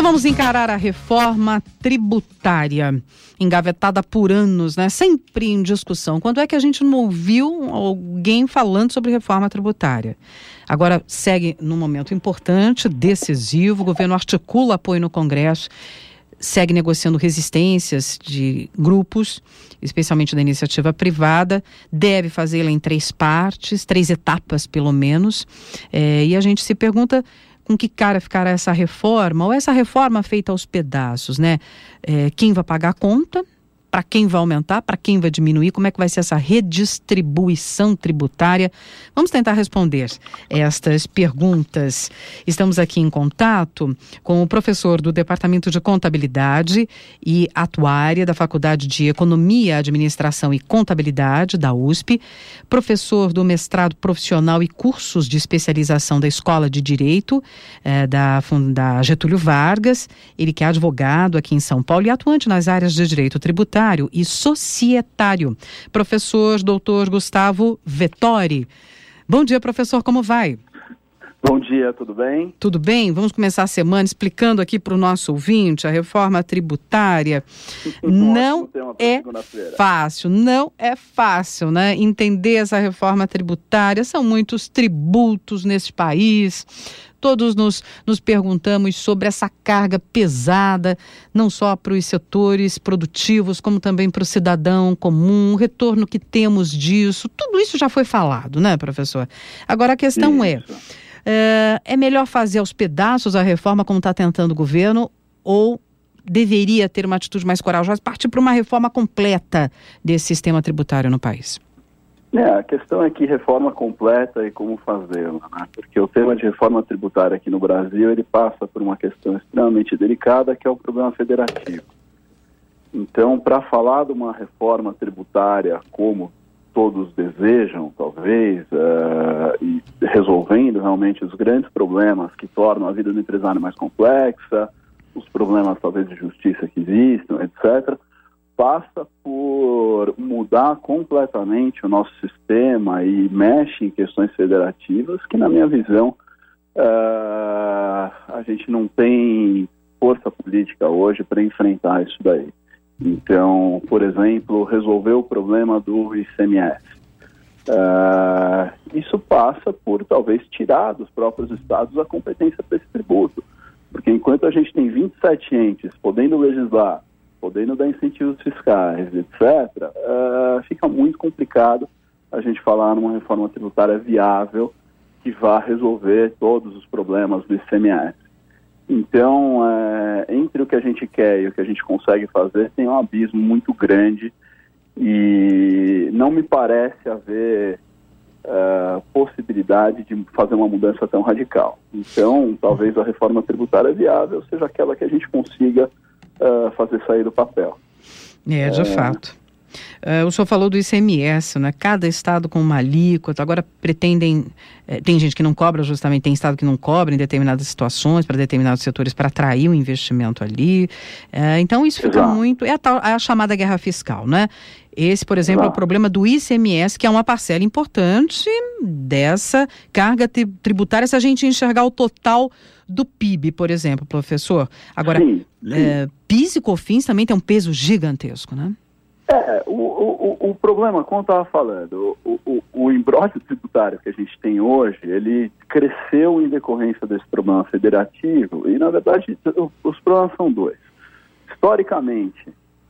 vamos encarar a reforma tributária, engavetada por anos, né? Sempre em discussão. Quando é que a gente não ouviu alguém falando sobre reforma tributária? Agora segue num momento importante, decisivo, o governo articula apoio no Congresso, segue negociando resistências de grupos, especialmente da iniciativa privada, deve fazê-la em 3 partes, 3 etapas pelo menos, e a gente se pergunta com que cara ficará essa reforma, ou essa reforma feita aos pedaços, né? Quem vai pagar a conta? Para quem vai aumentar? Para quem vai diminuir? Como é que vai ser essa redistribuição tributária? Vamos tentar responder estas perguntas. Estamos aqui em contato com o professor do Departamento de Contabilidade e Atuária da Faculdade de Economia, Administração e Contabilidade da USP, professor do mestrado profissional e cursos de especialização da Escola de Direito da Getúlio Vargas, ele que é advogado aqui em São Paulo e atuante nas áreas de direito tributário e societário. Professor Dr. Gustavo Vettori. Bom dia, professor, como vai? Bom dia, tudo bem? Tudo bem? Vamos começar a semana explicando aqui para o nosso ouvinte a reforma tributária. Não é fácil, né? Entender essa reforma tributária. São muitos tributos nesse país. Todos nos perguntamos sobre essa carga pesada, não só para os setores produtivos, como também para o cidadão comum, o retorno que temos disso. Tudo isso já foi falado, né, professor? Agora a questão é melhor fazer aos pedaços a reforma como está tentando o governo ou deveria ter uma atitude mais corajosa, partir para uma reforma completa desse sistema tributário no país? A questão é que reforma completa e como fazê-la, né? Porque o tema de reforma tributária aqui no Brasil, ele passa por uma questão extremamente delicada, que é o problema federativo. Então, para falar de uma reforma tributária como todos desejam, talvez, e resolvendo realmente os grandes problemas que tornam a vida do empresário mais complexa, os problemas talvez de justiça que existam, etc., passa por mudar completamente o nosso sistema e mexe em questões federativas que, na minha visão, a gente não tem força política hoje para enfrentar isso daí. Então, por exemplo, resolver o problema do ICMS. Isso passa por, talvez, tirar dos próprios estados a competência para esse tributo. Porque enquanto a gente tem 27 entes podendo legislar, podendo dar incentivos fiscais, etc., fica muito complicado a gente falar numa reforma tributária viável que vá resolver todos os problemas do ICMS. Então, entre o que a gente quer e o que a gente consegue fazer, tem um abismo muito grande e não me parece haver possibilidade de fazer uma mudança tão radical. Então, talvez a reforma tributária viável seja aquela que a gente consiga fazer sair do papel. De fato. O senhor falou do ICMS, né? Cada estado com uma alíquota, agora pretendem, tem gente que não cobra justamente, tem estado que não cobra em determinadas situações, para determinados setores, para atrair o investimento ali. Então isso fica muito, a chamada guerra fiscal, né? Esse, por exemplo, é o problema do ICMS, que é uma parcela importante dessa carga tributária, se a gente enxergar o total do PIB, por exemplo, professor. Agora, sim. PIS e COFINS também tem um peso gigantesco, né? O problema, como eu estava falando, o imbróglio tributário que a gente tem hoje, ele cresceu em decorrência desse problema federativo e, na verdade, os problemas são 2. Historicamente,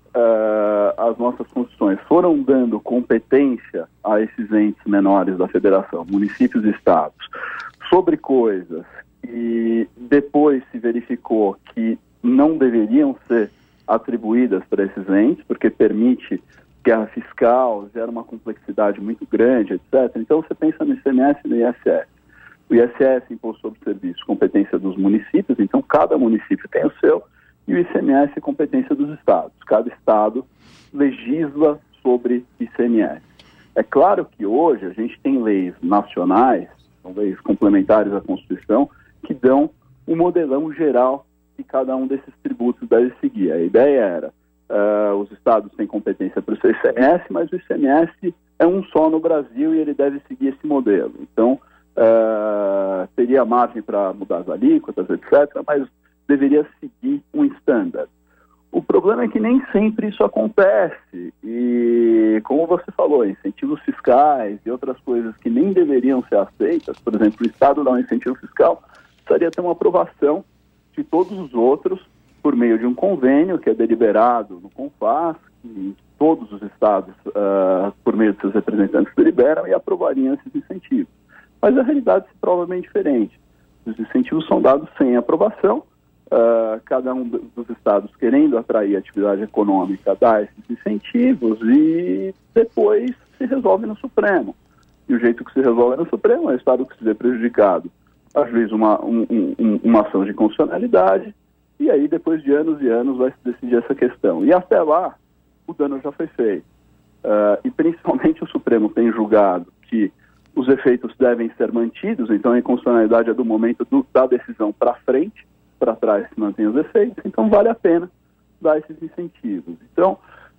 as nossas constituições foram dando competência a esses entes menores da federação, municípios e estados, sobre coisas que depois se verificou que não deveriam ser atribuídas para esses entes, porque permite guerra fiscal, gera uma complexidade muito grande, etc. Então você pensa no ICMS e no ISS. O ISS, Imposto sobre Serviço, competência dos municípios, então cada município tem o seu, e o ICMS, competência dos estados. Cada estado legisla sobre ICMS. É claro que hoje a gente tem leis nacionais, são leis complementares à Constituição, que dão um modelão geral que cada um desses tributos deve seguir. A ideia era, os estados têm competência para o seu ICMS, mas o ICMS é um só no Brasil e ele deve seguir esse modelo. Então, teria margem para mudar as alíquotas, etc., mas deveria seguir um standard. O problema é que nem sempre isso acontece e, como você falou, incentivos fiscais e outras coisas que nem deveriam ser aceitas, por exemplo, o Estado dá um incentivo fiscal, precisaria ter uma aprovação de todos os outros por meio de um convênio que é deliberado no CONFAS, que todos os estados, por meio de seus representantes, deliberam e aprovariam esses incentivos. Mas a realidade se prova bem diferente. Os incentivos são dados sem aprovação, cada um dos estados querendo atrair atividade econômica dá esses incentivos e depois se resolve no Supremo. E o jeito que se resolve no Supremo é o estado que se vê prejudicado, ajuiza uma ação de constitucionalidade e aí depois de anos e anos vai se decidir essa questão. E até lá o dano já foi feito. E principalmente o Supremo tem julgado que os efeitos devem ser mantidos, então a inconstitucionalidade é do momento da decisão para frente, para trás se mantém os efeitos, então vale a pena dar esses incentivos. Então,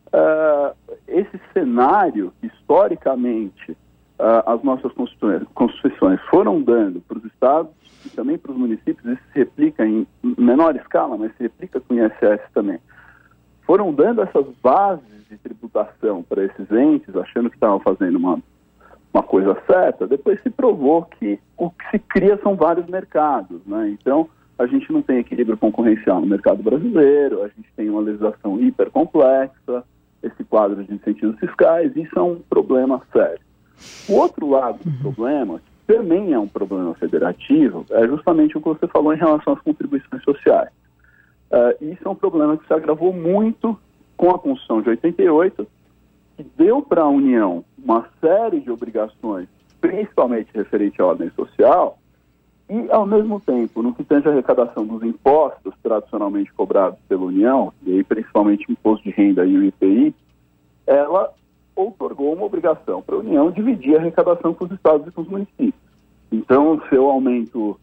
esse cenário, historicamente, as nossas constituições foram dando para os estados e também para os municípios, isso se replica em menor escala, mas se replica com o ISS também, foram dando essas bases de tributação para esses entes, achando que estavam fazendo uma coisa certa, depois se provou que o que se cria são vários mercados, né? Então, a gente não tem equilíbrio concorrencial no mercado brasileiro, a gente tem uma legislação hipercomplexa, esse quadro de incentivos fiscais, isso é um problema sério. O outro lado do problema, que também é um problema federativo, é justamente o que você falou em relação às contribuições sociais. Isso é um problema que se agravou muito com a Constituição de 88, que deu para a União uma série de obrigações, principalmente referente à ordem social, e, ao mesmo tempo, no que tange à arrecadação dos impostos tradicionalmente cobrados pela União, e aí principalmente o imposto de renda e o IPI, ela outorgou uma obrigação para a União dividir a arrecadação com os estados e com os municípios. Então, se eu aumento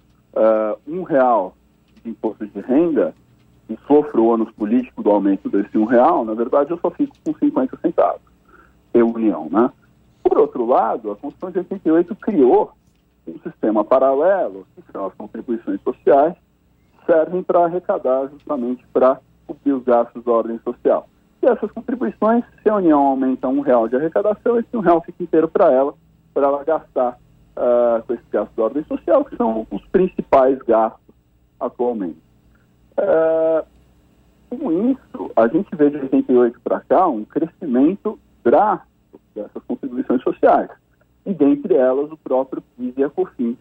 R$1 de imposto de renda e sofro o ônus político do aumento desse R$1, na verdade eu só fico com 50 centavos pela União, né? Por outro lado, a Constituição de 88 criou um sistema paralelo, que são as contribuições sociais, servem para arrecadar justamente para cobrir os gastos da ordem social. E essas contribuições, se a União aumenta R$1 de arrecadação, esse R$1 fica inteiro para ela gastar com esses gastos da ordem social, que são os principais gastos atualmente. Com isso, a gente vê de 88 para cá um crescimento drástico dessas contribuições sociais. E dentre elas o próprio PIS e a COFINS,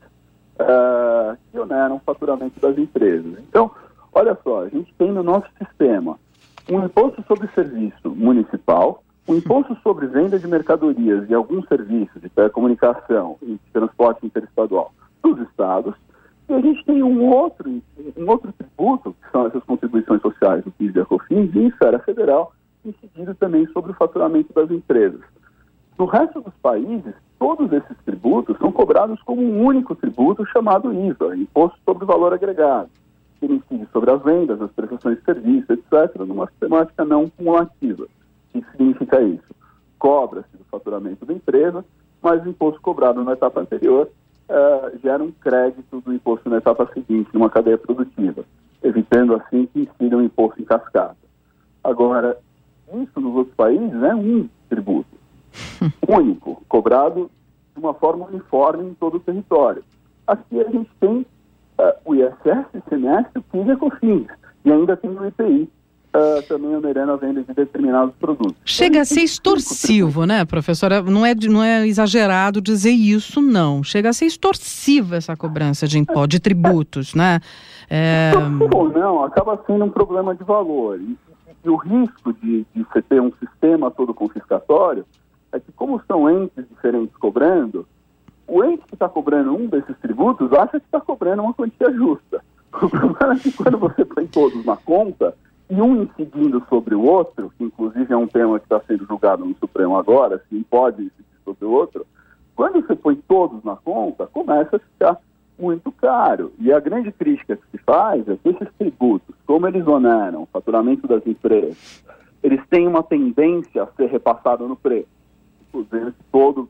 que oneram o faturamento das empresas. Então, olha só, a gente tem no nosso sistema um imposto sobre serviço municipal, um imposto sobre venda de mercadorias e alguns serviços de telecomunicação e de transporte interestadual dos estados, e a gente tem um outro tributo, que são essas contribuições sociais do PIS e a COFINS, e em esfera federal, incidido também sobre o faturamento das empresas. No resto dos países, todos esses tributos são cobrados como um único tributo chamado IVA, Imposto sobre o Valor Agregado, que incide sobre as vendas, as prestações de serviço, etc., numa sistemática não cumulativa. O que significa isso? Cobra-se do faturamento da empresa, mas o imposto cobrado na etapa anterior gera um crédito do imposto na etapa seguinte, numa cadeia produtiva, evitando assim que incida um imposto em cascata. Agora, isso nos outros países é um tributo único, cobrado de uma forma uniforme em todo o território. Aqui a gente tem o ISS, ICMS, o PIS e a COFINS, e ainda tem o IPI, também onerando a venda de determinados produtos. Chega a ser extorsivo, né, professora? Não é exagerado dizer isso, não. Chega a ser extorsiva essa cobrança de impostos, de tributos, né? Ou não, acaba sendo um problema de valor. E o risco de você ter um sistema todo confiscatório é que, como são entes diferentes cobrando, o ente que está cobrando um desses tributos acha que está cobrando uma quantia justa. O problema é que quando você põe todos na conta, e um incidindo sobre o outro, que inclusive é um tema que está sendo julgado no Supremo agora, se pode incidir sobre o outro, quando você põe todos na conta, começa a ficar muito caro. E a grande crítica que se faz é que esses tributos, como eles oneram o faturamento das empresas, eles têm uma tendência a ser repassado no preço. Inclusive, todo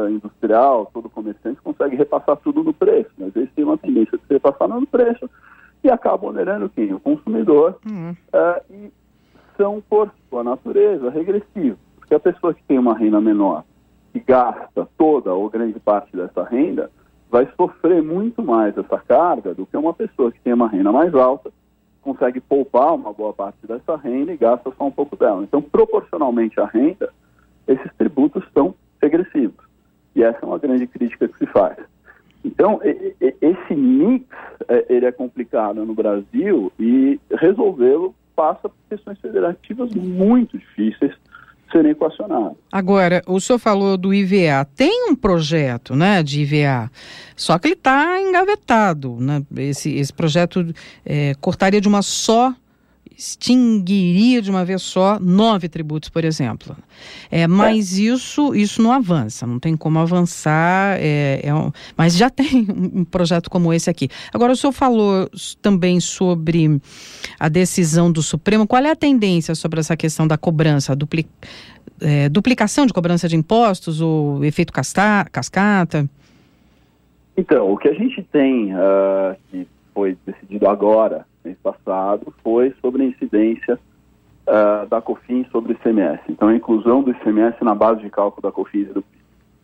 industrial, todo comerciante consegue repassar tudo no preço, mas eles têm uma tendência de ser repassado no preço, e acaba onerando quem? O consumidor, e são, por sua natureza, regressivos. Porque a pessoa que tem uma renda menor e gasta toda ou grande parte dessa renda, vai sofrer muito mais essa carga do que uma pessoa que tem uma renda mais alta, consegue poupar uma boa parte dessa renda e gasta só um pouco dela. Então, proporcionalmente à renda, esses tributos são regressivos. E essa é uma grande crítica que se faz. Então, esse mix, ele é complicado no Brasil e resolvê-lo passa por questões federativas muito difíceis de serem equacionadas. Agora, o senhor falou do IVA. Tem um projeto, né, de IVA, só que ele está engavetado, né? Esse projeto cortaria de uma só, extinguiria de uma vez só 9 tributos, por exemplo. Mas isso não avança, não tem como avançar, mas já tem um projeto como esse aqui. Agora, o senhor falou também sobre a decisão do Supremo. Qual é a tendência sobre essa questão da cobrança, duplicação de cobrança de impostos, ou efeito cascata? Então, o que a gente tem, que foi decidido agora, mês passado, foi sobre a incidência da COFINS sobre o ICMS. Então, a inclusão do ICMS na base de cálculo da COFINS e do PIS.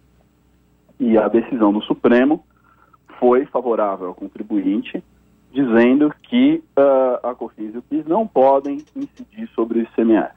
E a decisão do Supremo foi favorável ao contribuinte, dizendo que a COFINS e o PIS não podem incidir sobre o ICMS.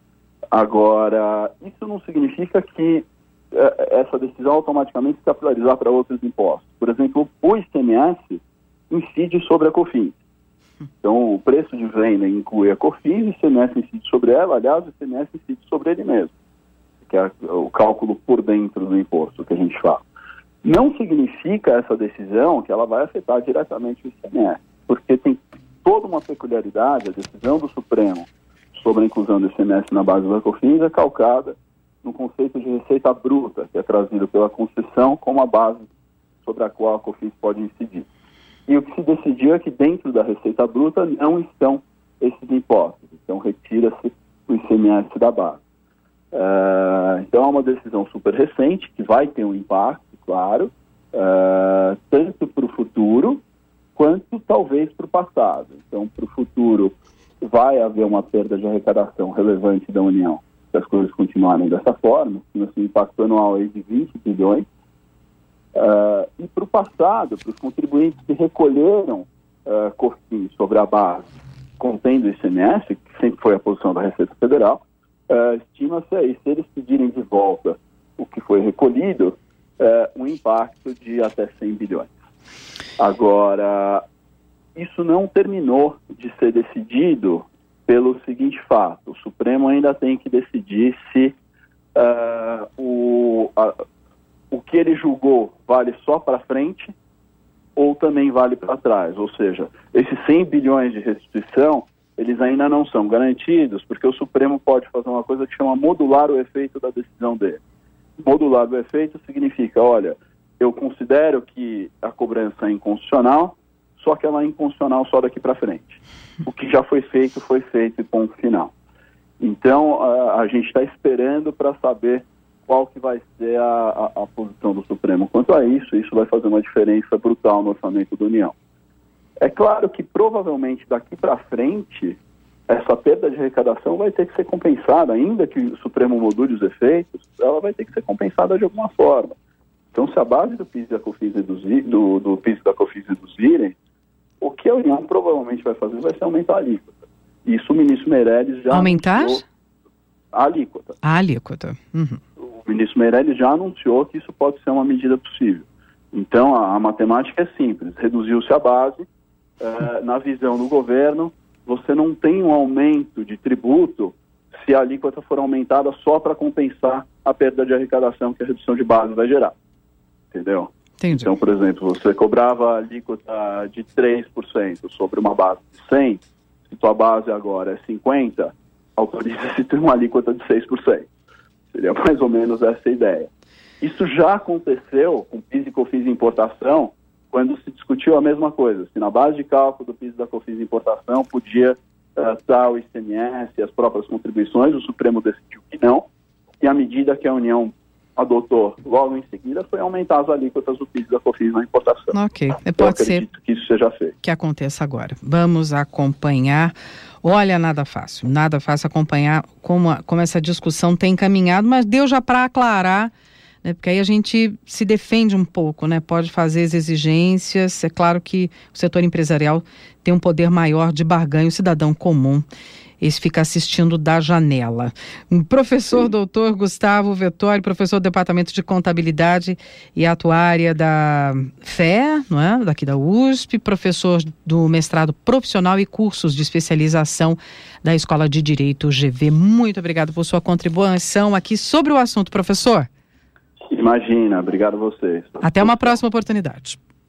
Agora, isso não significa que essa decisão automaticamente se capitalizar para outros impostos. Por exemplo, o ICMS incide sobre a COFINS. Então, o preço de venda inclui a COFINS, o ICMS incide sobre ela, aliás, o ICMS incide sobre ele mesmo, que é o cálculo por dentro do imposto que a gente fala. Não significa essa decisão que ela vai afetar diretamente o ICMS, porque tem toda uma peculiaridade. A decisão do Supremo sobre a inclusão do ICMS na base da COFINS é calcada no conceito de receita bruta, que é trazido pela Constituição como a base sobre a qual a COFINS pode incidir. E o que se decidiu é que dentro da receita bruta não estão esses impostos. Então, retira-se o ICMS da base. Então, é uma decisão super recente, que vai ter um impacto, claro, tanto para o futuro, quanto talvez para o passado. Então, para o futuro, vai haver uma perda de arrecadação relevante da União, se as coisas continuarem dessa forma, um impacto anual aí de 20 bilhões. E para o passado, para os contribuintes que recolheram COFINS sobre a base contendo o ICMS, que sempre foi a posição da Receita Federal, estima-se aí, se eles pedirem de volta o que foi recolhido, um impacto de até 100 bilhões. Agora, isso não terminou de ser decidido pelo seguinte fato: o Supremo ainda tem que decidir se o que ele julgou vale só para frente ou também vale para trás. Ou seja, esses 100 bilhões de restituição, eles ainda não são garantidos, porque o Supremo pode fazer uma coisa que chama modular o efeito da decisão dele. Modular o efeito significa, olha, eu considero que a cobrança é inconstitucional, só que ela é inconstitucional só daqui para frente. O que já foi feito e ponto final. Então, a gente está esperando para saber qual que vai ser a posição do Supremo quanto a isso. Isso vai fazer uma diferença brutal no orçamento da União. É claro que provavelmente daqui para frente essa perda de arrecadação vai ter que ser compensada, ainda que o Supremo module os efeitos, ela vai ter que ser compensada de alguma forma. Então, se a base do PIS e da COFINS do PIS e da COFINS reduzirem, o que a União provavelmente vai fazer vai ser aumentar a alíquota. Isso o ministro Meirelles já aumentar a alíquota. A alíquota. Uhum. O ministro Meirelles já anunciou que isso pode ser uma medida possível. Então, a matemática é simples. Reduziu-se a base. Na visão do governo, você não tem um aumento de tributo se a alíquota for aumentada só para compensar a perda de arrecadação que a redução de base vai gerar. Entendeu? Entendi. Então, por exemplo, você cobrava a alíquota de 3% sobre uma base de 100, se tua base agora é 50, autoriza-se ter uma alíquota de 6%. Seria mais ou menos essa a ideia. Isso já aconteceu com PIS e COFINS de importação, quando se discutiu a mesma coisa. Se na base de cálculo do PIS e da COFINS de importação podia estar o ICMS e as próprias contribuições, o Supremo decidiu que não, e à medida que a União adotou logo em seguida foi aumentar as alíquotas do PIS e da COFINS na importação. Ok, pode ser que isso seja feito. Que aconteça agora. Vamos acompanhar. Olha, nada fácil acompanhar como essa discussão tem caminhado, mas deu já para aclarar, né, porque aí a gente se defende um pouco, né, pode fazer as exigências. É claro que o setor empresarial tem um poder maior de barganha, o cidadão comum, esse fica assistindo da janela. Professor doutor Gustavo Vettori, professor do Departamento de Contabilidade e Atuária da FE, não é? Daqui da USP, professor do mestrado profissional e cursos de especialização da Escola de Direito GV. Muito obrigado por sua contribuição aqui sobre o assunto, professor. Imagina, obrigado a vocês. Até uma próxima oportunidade.